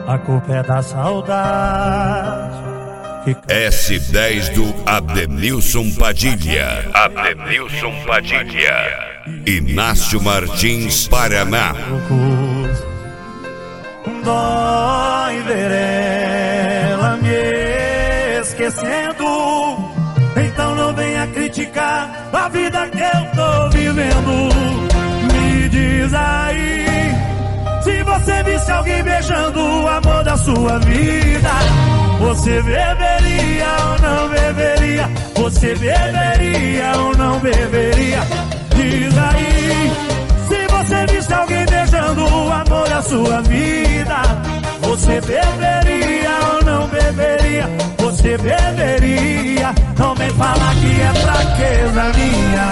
A culpa é da saudade. S10 do Ademilson Padilha. Ademilson Padilha. Inácio Martins, Paraná. Dói ver ela me esquecendo. Então não venha criticar a vida que eu tô vivendo. Me diz aí, se você visse alguém beijando o amor da sua vida, você beberia ou não beberia? Você beberia ou não beberia? Diz aí, se você visse alguém beijando o amor da sua vida, você beberia ou não beberia? Você beberia? Não vem falar que é fraqueza minha.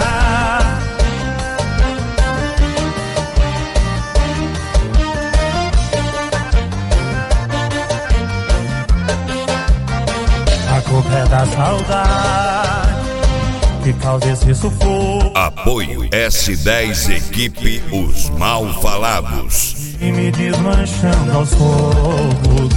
A culpa é da saudade que causa esse sufoco. Apoio S10 Equipe Os Mal Falados. E me desmanchando aos poucos.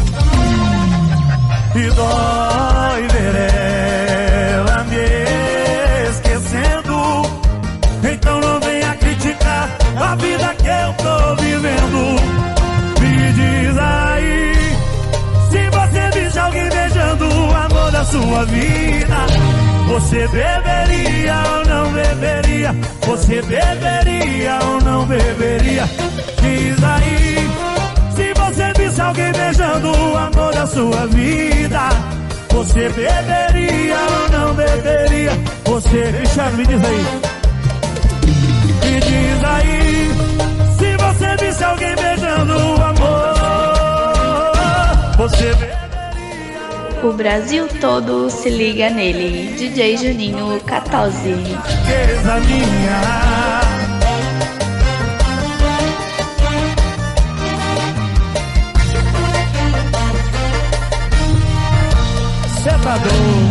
E dói ver ela me esquecendo. Então não venha criticar a vida que eu tô vivendo. Me diz aí, se você visse alguém beijando o amor da sua vida, você beberia ou não beberia? Você beberia ou não beberia? Diz aí, se você visse alguém beijando o amor da sua vida, você beberia ou não beberia? Você, Cristiano, me diz aí. Me diz aí, se você visse alguém beijando o amor, você beberia? O Brasil todo se liga nele. DJ Juninho 14. Riqueza minha. Cê tá doido.